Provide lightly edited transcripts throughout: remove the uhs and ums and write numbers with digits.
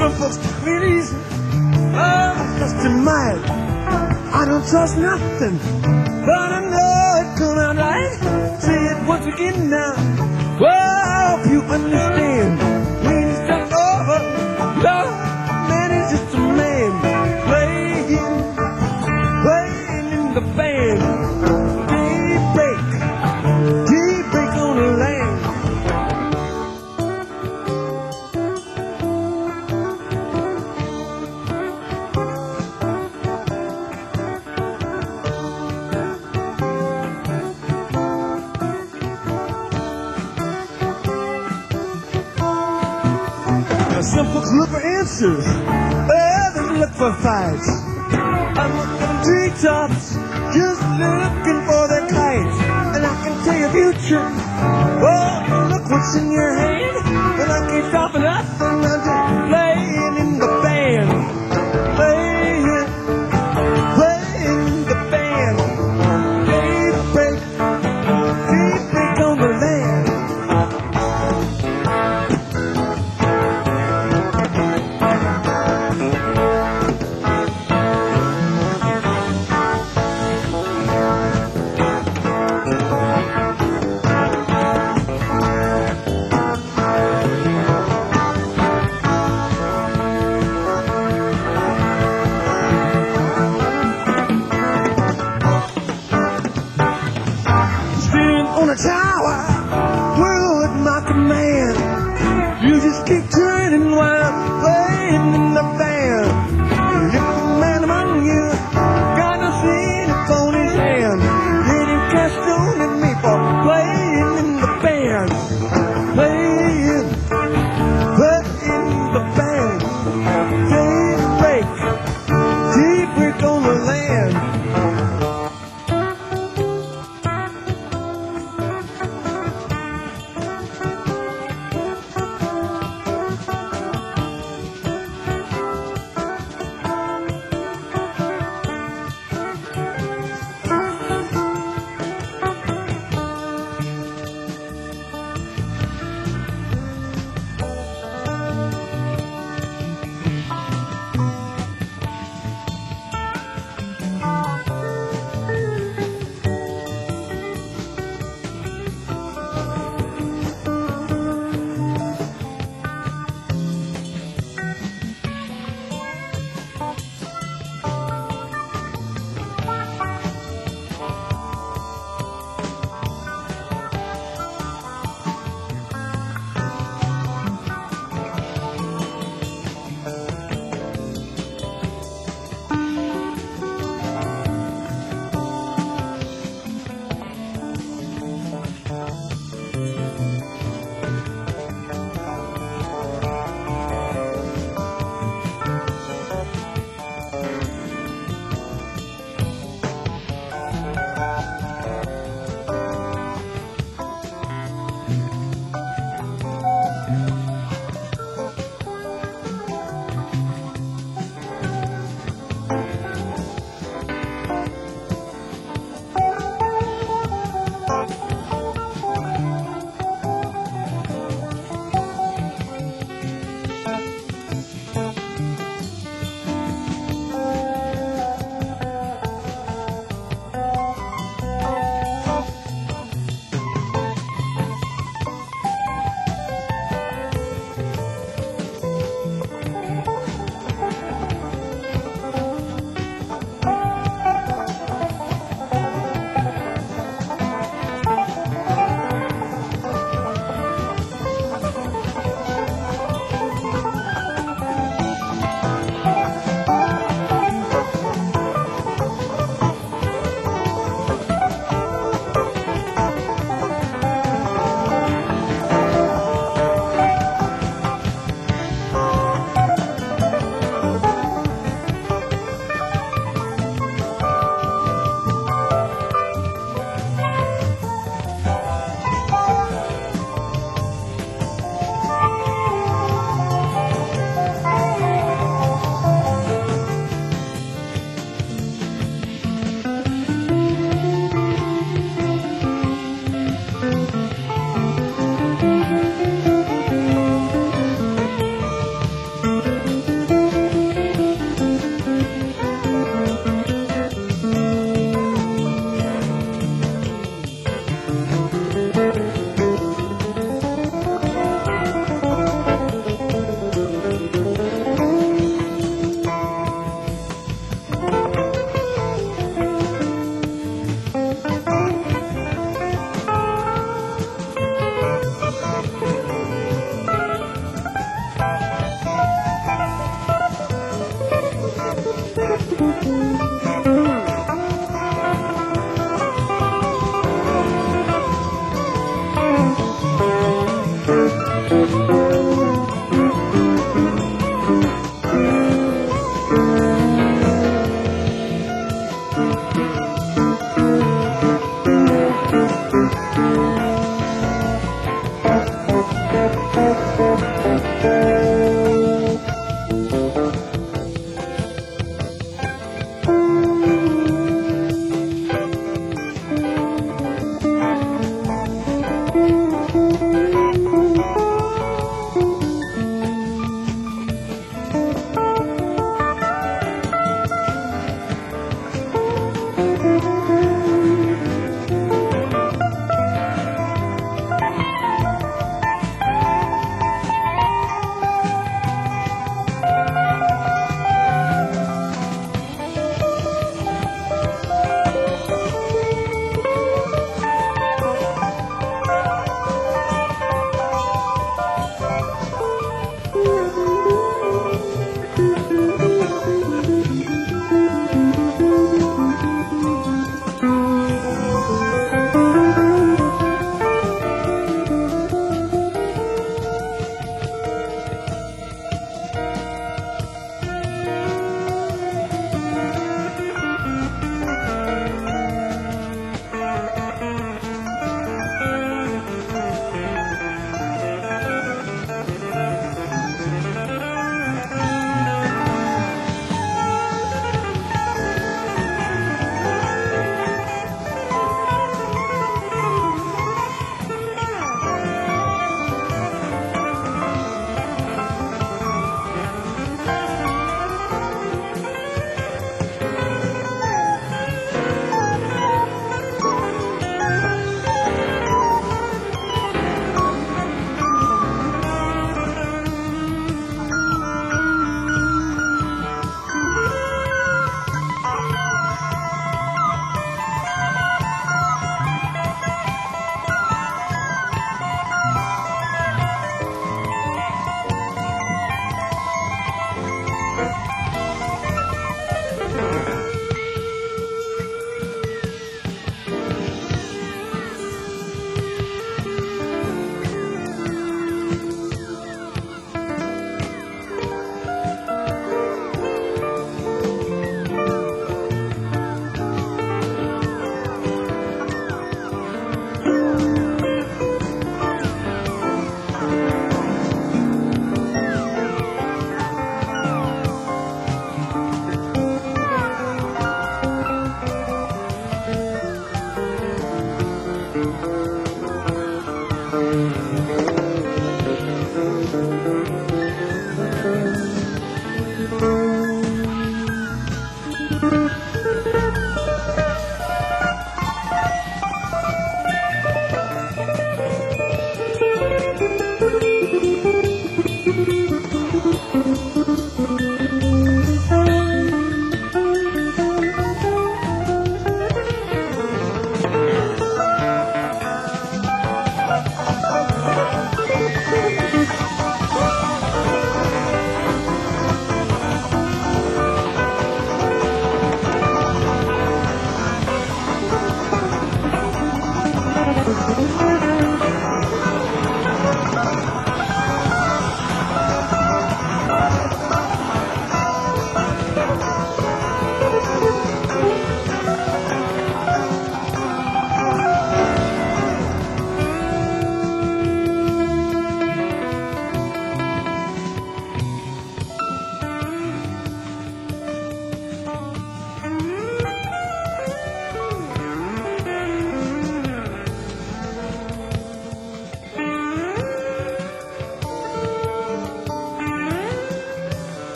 Some folks take it easy. I'm just in mind. I don't trust nothing, but I know it's come out right. Say it once again now. Well, I hope you understand. When it's just over, love, man is just a man playing in the band. Daybreak on the land. Some folks look for answers, others look for fights. I'm looking for treetops, just looking for their kites. And I can tell your future, oh, look what's in your hand. And I can't stop nothing, I'm just playing in the band. Playing in the band. Daybreak on the land. On a tower, world at my command. You just keep turning while I'm playing in the band. If the man among you got nothing upon his hand, then you cast stone at me for playing in the band. Playing the band. Daybreak on the land.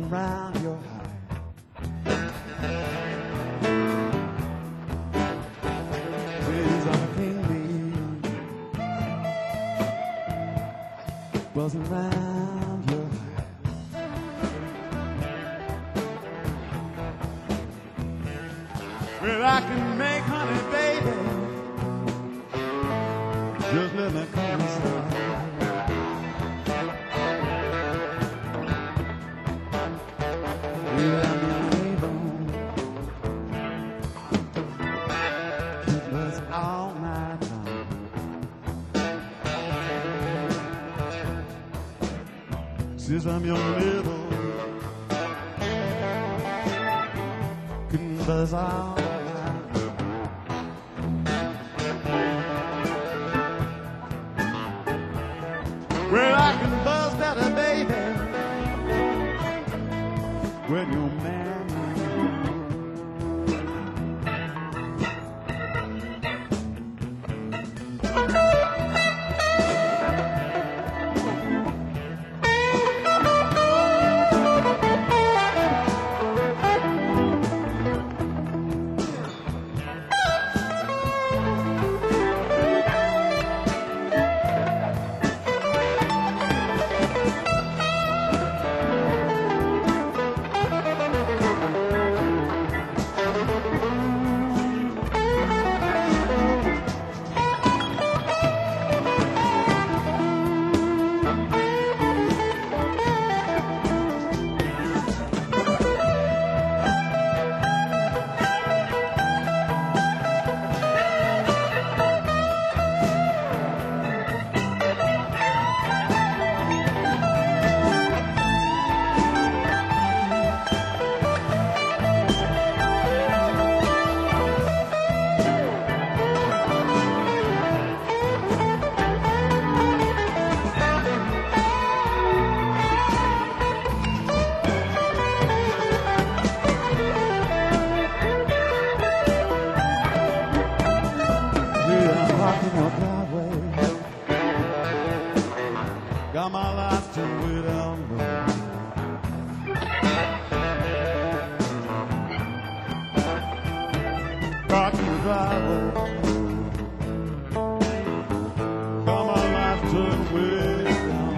buzzing round your hide. Winds of a king bee, buzzing round your hide. Well, I can make honey, baby. Just let me come inside. Yeah, I'm your neighbor. Keep us all night long. Since I'm your neighbor, can buzz all. Well, I can buzz better, baby, when you're mad. Got my life to wait on the park in the driveway. Got my life to wait on.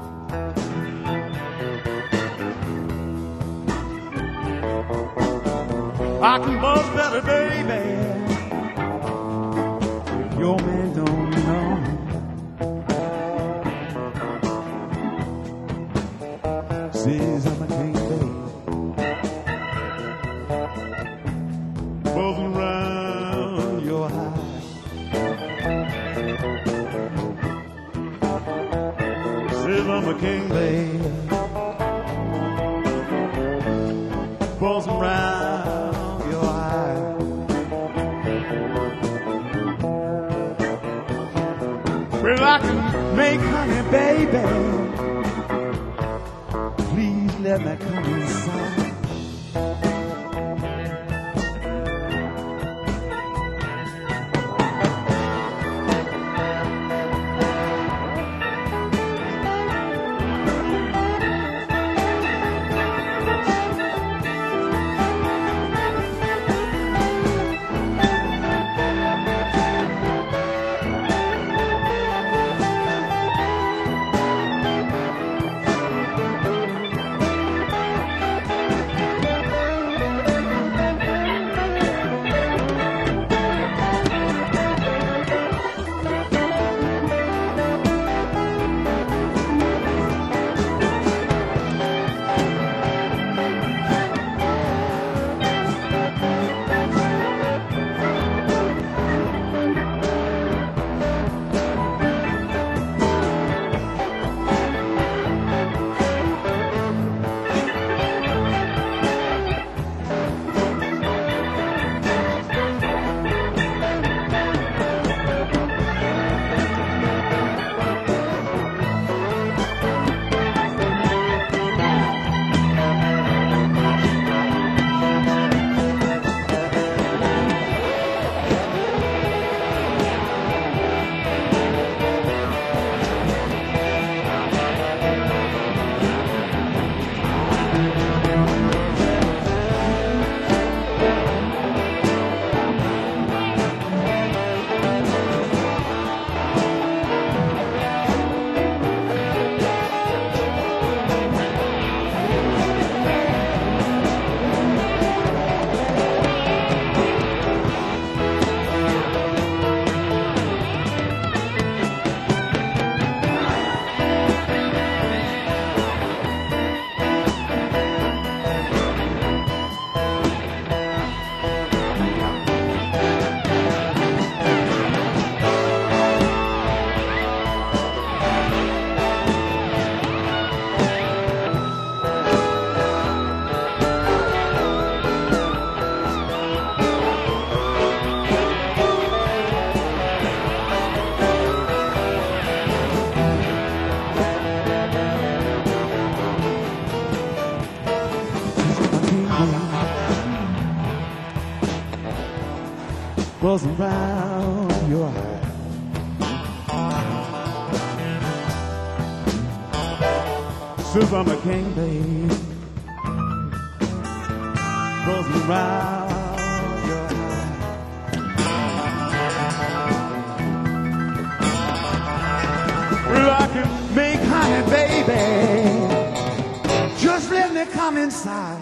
I can buzz better, baby. Your man don't know. Says I'm a king, baby, buzzing round your high. Says I'm a king, baby, buzzing round your high. Well, I can make honey, baby. Please let me come inside. Goes around your eye. Says I'm a king, babe. Goes around your eye. Well, I can make honey, baby. Just let me come inside.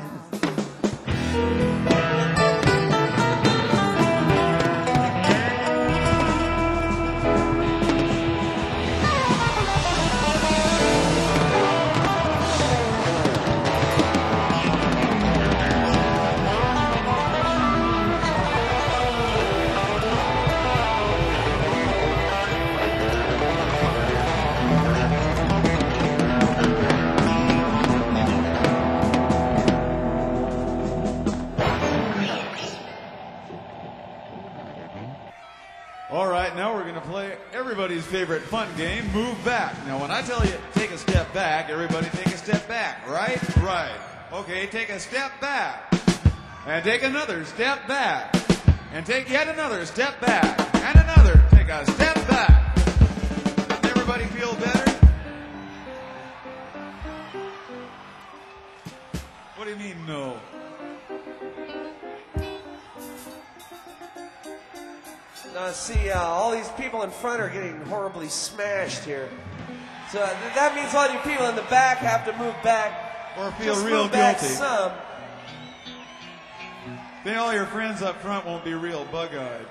All right, now we're going to play everybody's favorite fun game, Move Back. Now, when I tell you take a step back, everybody take a step back, right? Right. Okay, take a step back. And take another step back. And take yet another step back. And another. Take a step back. Doesn't everybody feel better? What do you mean, no? See, all these people in front are getting horribly smashed here. So that means all you people in the back have to move back. Or feel Just real move back guilty. some. Then all your friends up front won't be real bug-eyed.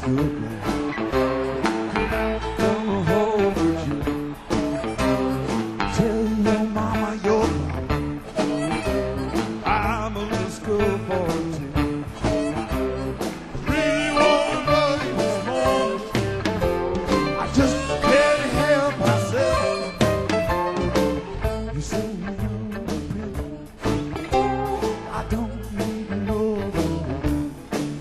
school girl. Come home with you. Tell your mama your papa. I'm a little school boy too. Really wanna love you this morning. I just can't help myself. You say I don't need no one.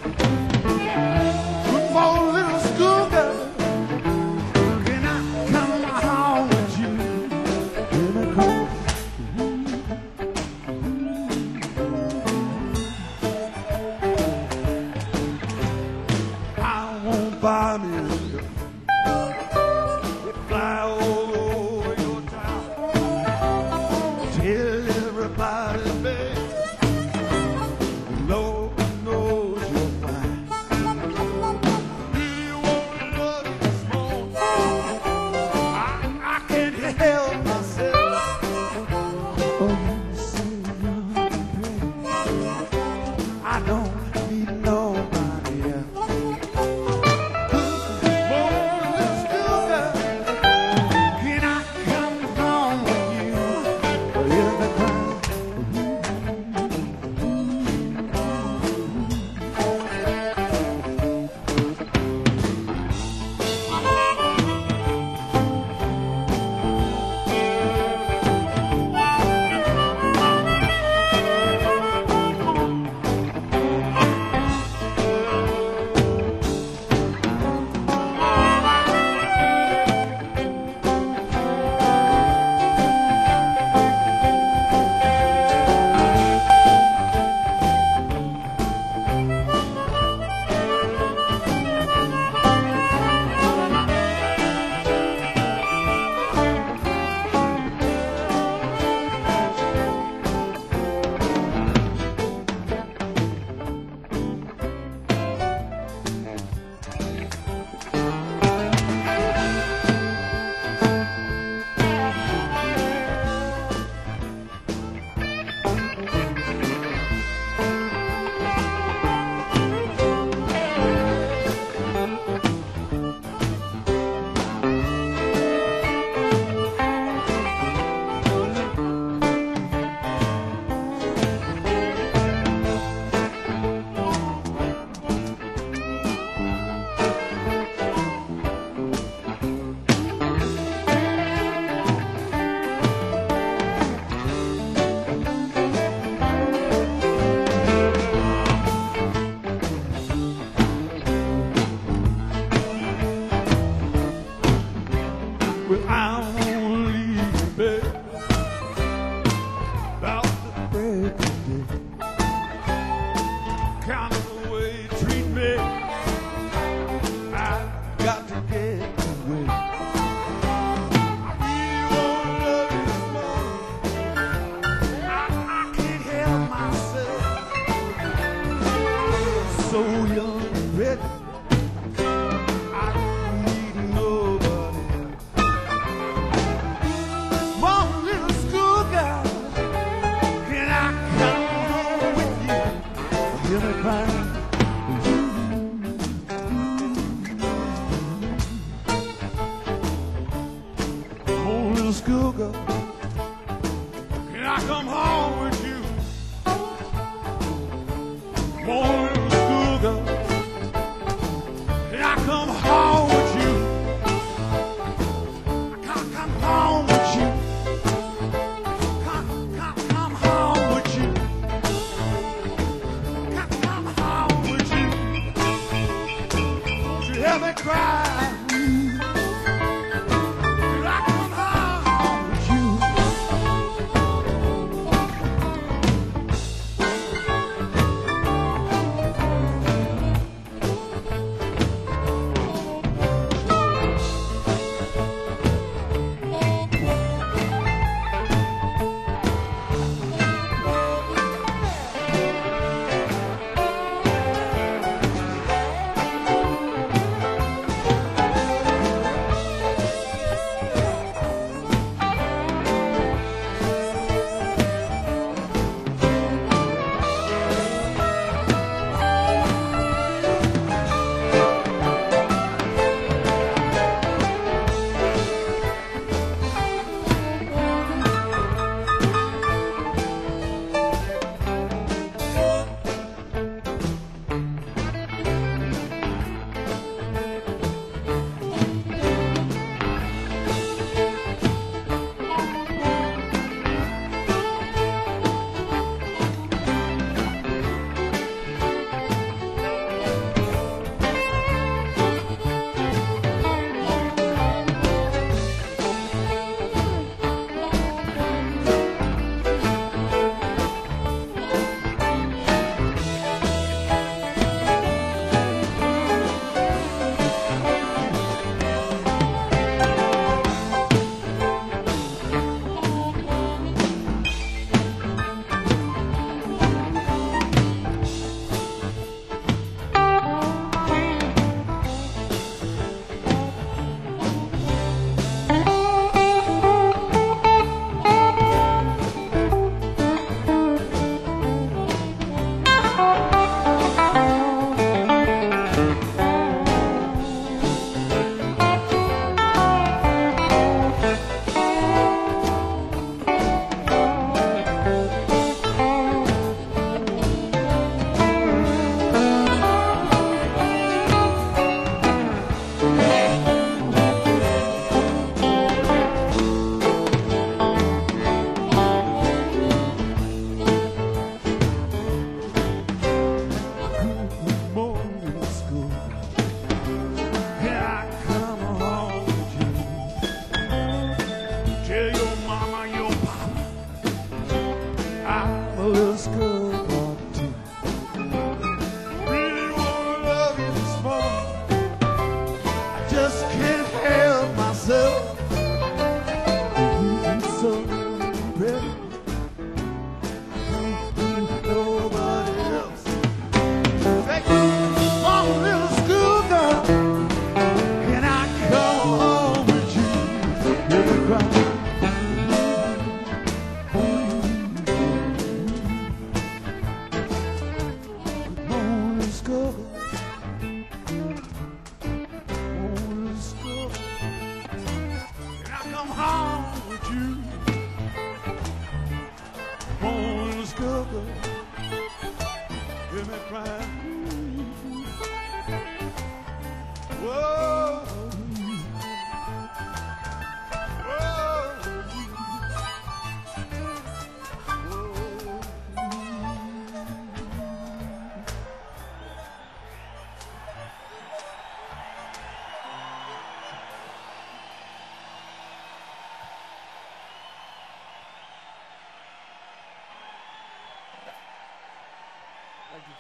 Good morning, little school girl. Can I come home with you? In a coat. I won't buy me a gun. It fly all over your town. Tell everybody, baby. Lord knows you're fine. Really wanna love you this morning. I can't help myself. Oh, you say you're pretty. I don't need nobody else. Good morning, little school girl. Can I come home with you? In the crowd. Well, I won't leave you, babe, about the break of day. Kind of the way you treat me, I've got to get away. I really wanna love you this morning. I can't help myself. So young and ready. I don't need nobody else. One little school girl, can I come home with you? Hear me crying. One little school girl, can I come home with you? One little school girl, can I come home with you? I can't come home with you. Come home with you. Come home with you. Won't you hear me cry? Will I come home with you?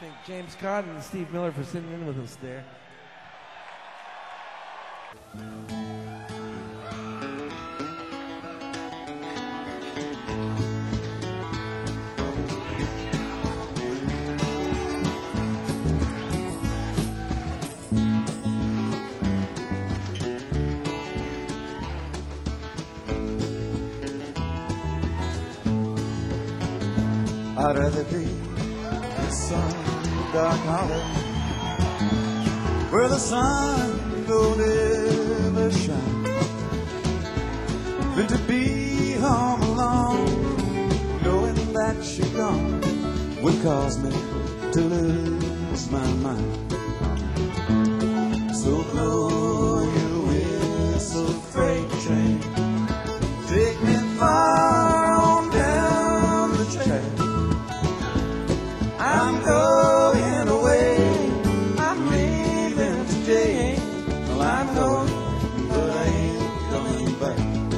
thank James Cotton and Steve Miller for sitting in with us there. I'd rather be in some dark hollow where the sun don't ever shine than to be home alone, knowing that you're gone would cause me to lose my mind. So blow your whistle, freight train, take me far on down the track. I'm going away, I'm leaving today. Well, I'm going, but I ain't coming back.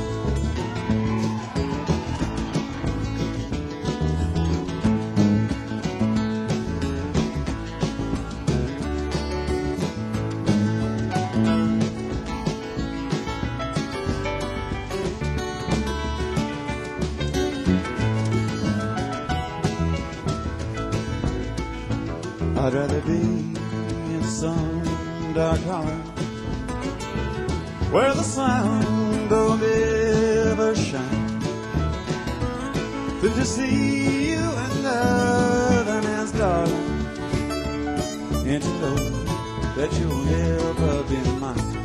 I'd rather be in some dark hollow where the sun don't ever shine than to see you another man's darling, and to know that you'll never be mine.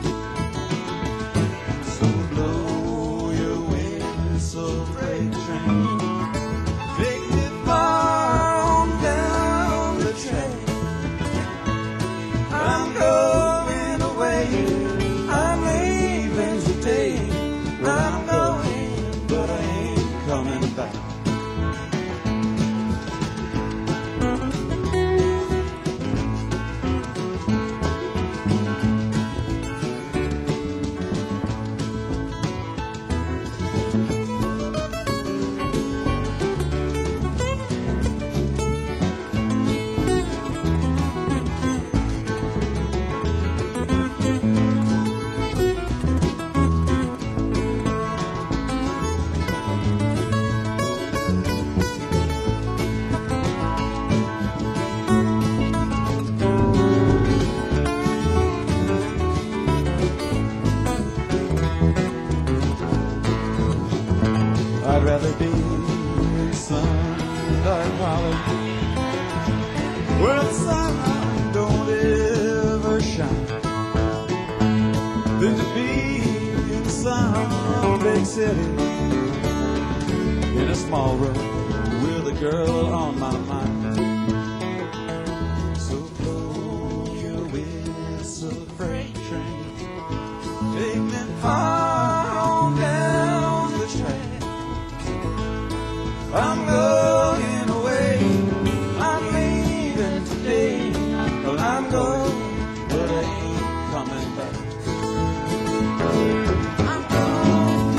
So blow your whistle, freight train, take me far on down the track. I'm going away, I'm leaving today. I'm going, but I ain't coming back. I'd rather be in some dark hollow where the sun don't ever shine than to be in some big city in a small room with a girl on my mind. So blow your whistle, freight train, take me far on down the track. I'm going away, I'm leaving today. Well, I'm going, but I ain't coming back. I'm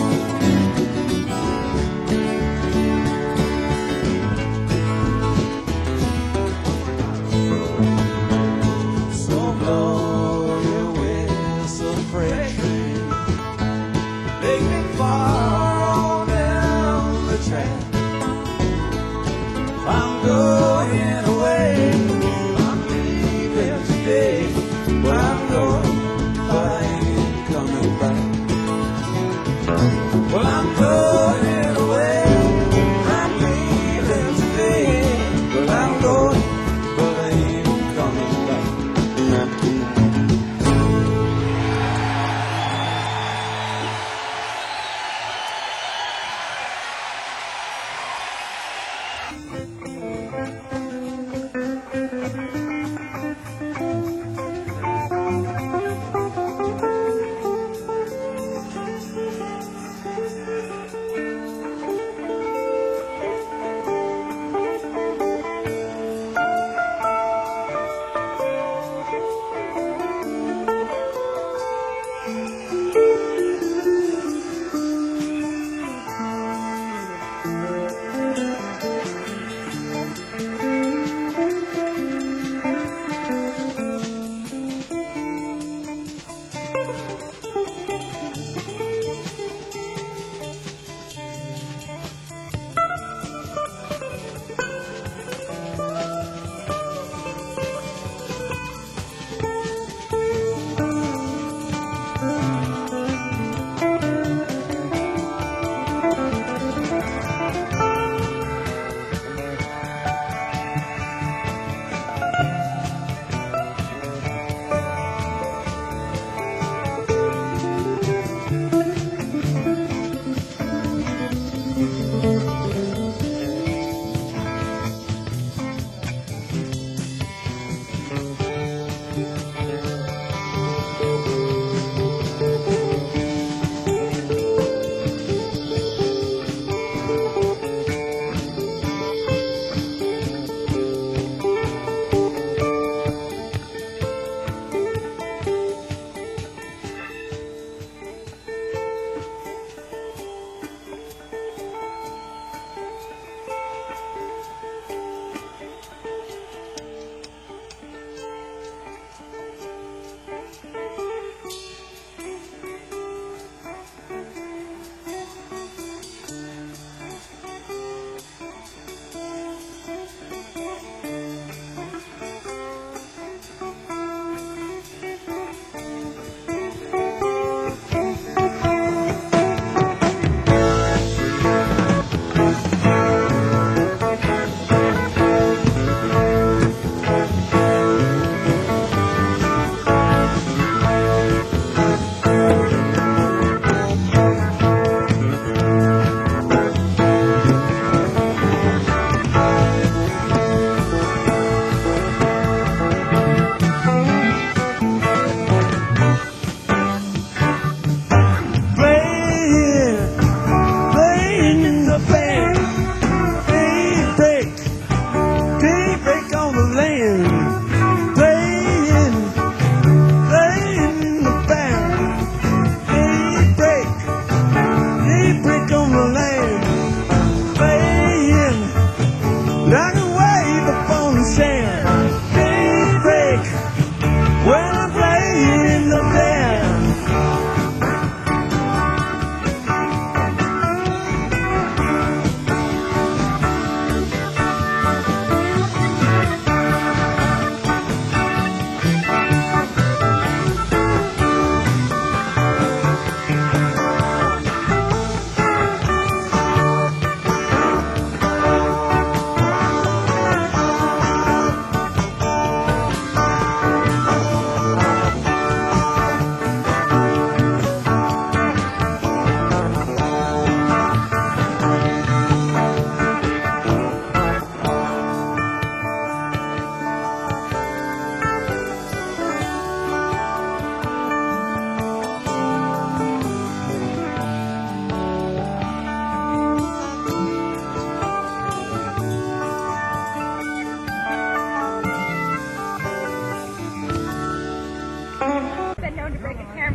going.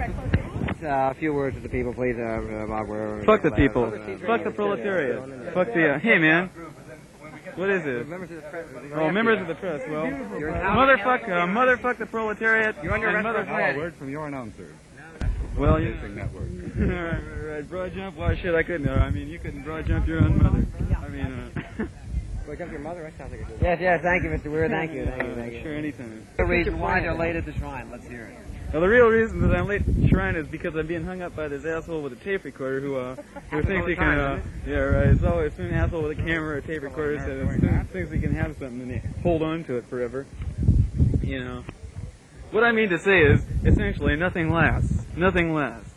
A few words to the people, please. Fuck the people. Fuck the proletariat. Fuck the. Hey, man. What is it? Oh, members of the press. Well, motherfuck the proletariat. You're under arrest. Motherfuck. Word from your announcer. Well, you. Network. right, broad jump. Why shit? I couldn't. I mean, you couldn't broad jump your own mother. I mean. Broad jump your mother? That sounds like a good. Yes. Thank you, Mr. Weir. Thank you. Sure, anytime. The reason why they're late at the shrine. Let's hear it. Well, the real reason that I'm late at the shrine is because I'm being hung up by this asshole with a tape recorder who thinks he can, yeah, right, it's always an asshole with a camera or a tape recorder that thinks he can have something and they hold on to it forever. You know. What I mean to say is, essentially, nothing lasts. Nothing lasts.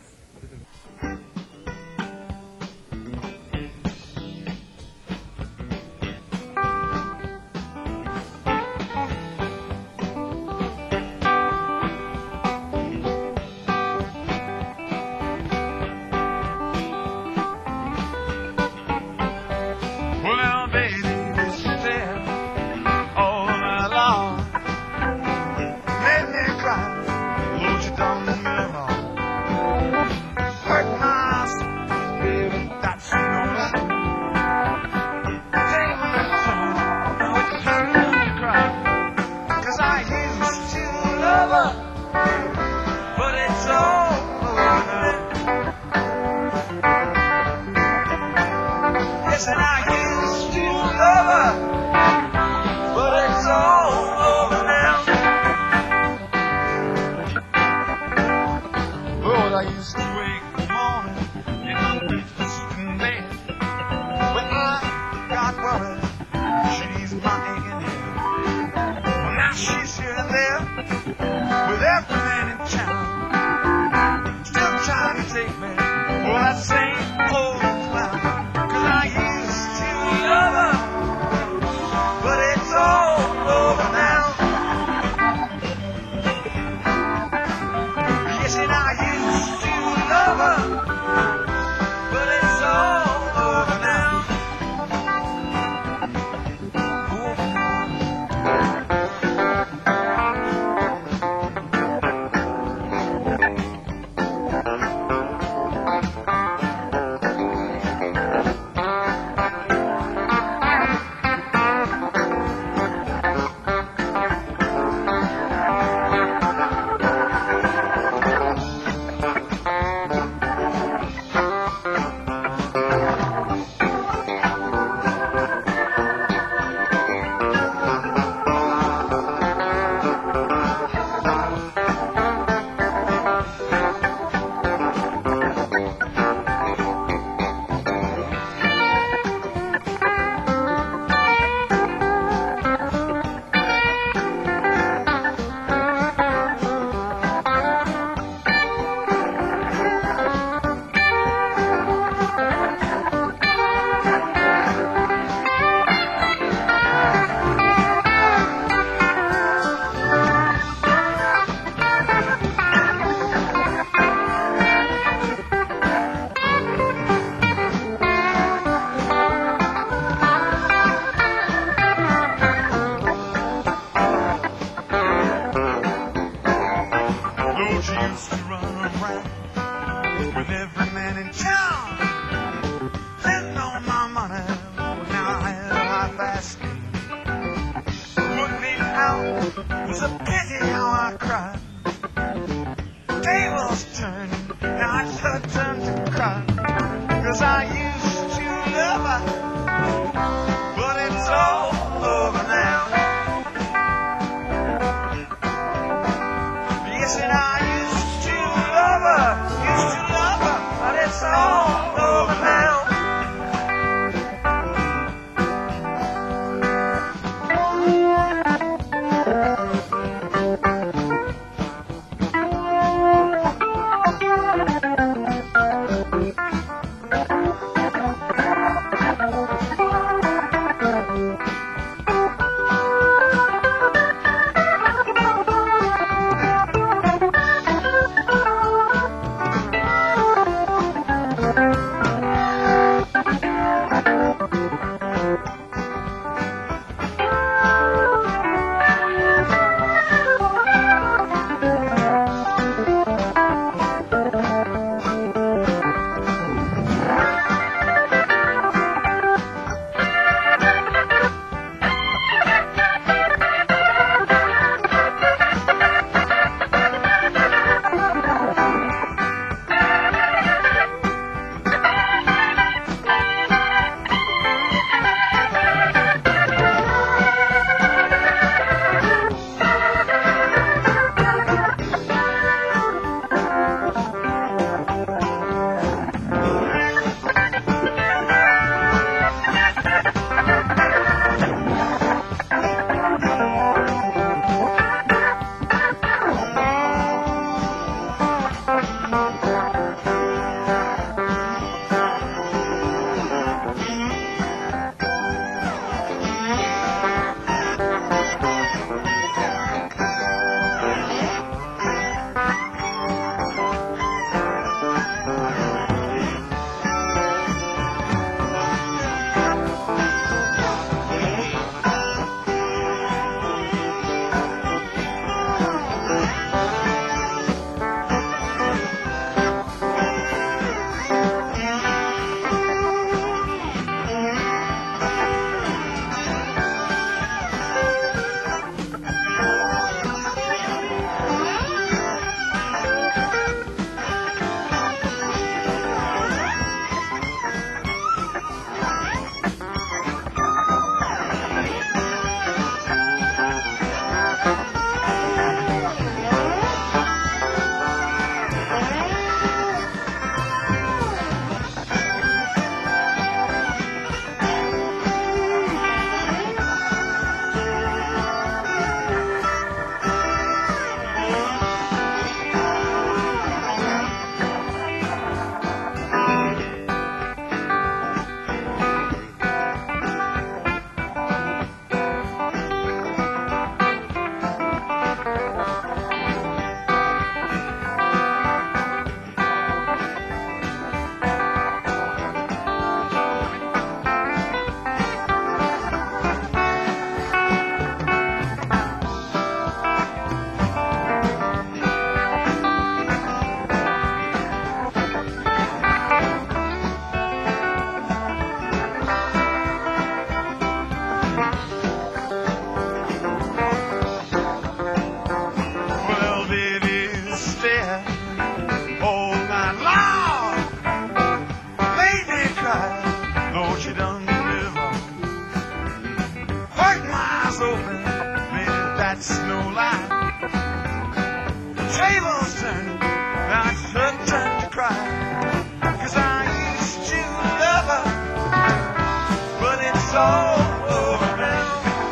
tables turn, I should turn to cry. 'Cause I used to love her, but it's all over now.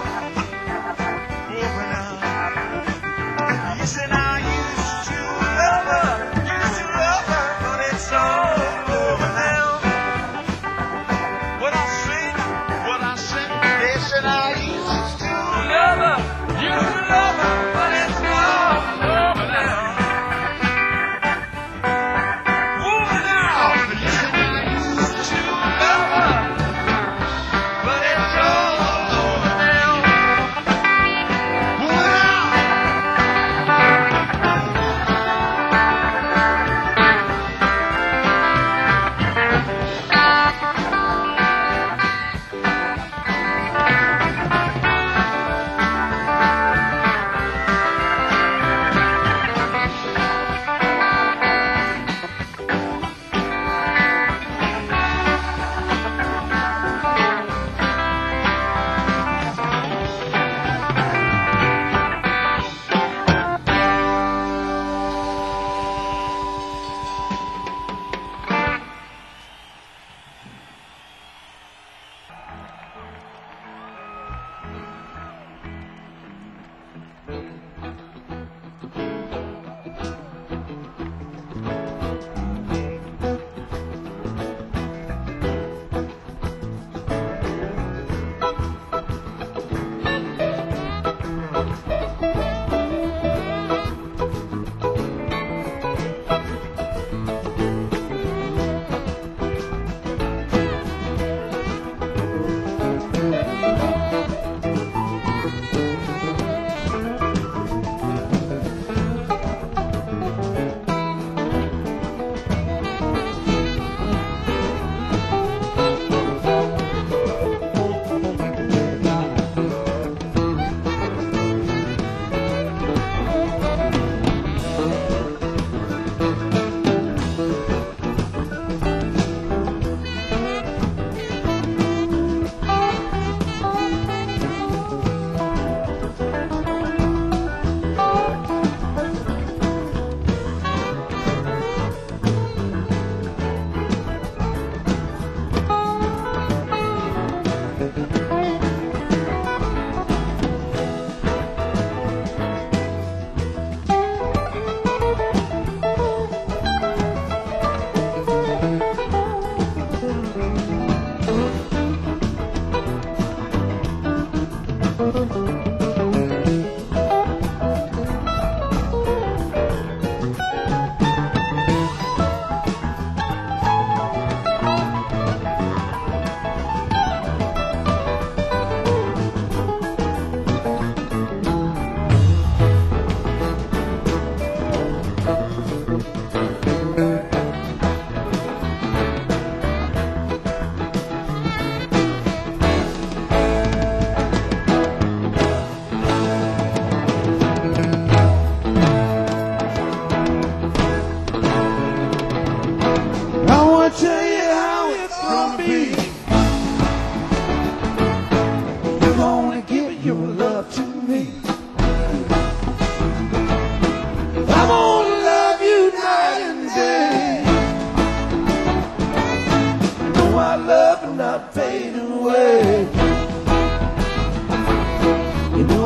Over now. Yes, and I used to love her, but it's all over now. What I say, yes, and I used to love her, but it's all over now. Over now. Yes, and I used to love her, but it's all over now. Over now.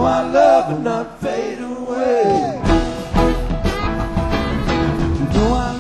love and not fade away. You know I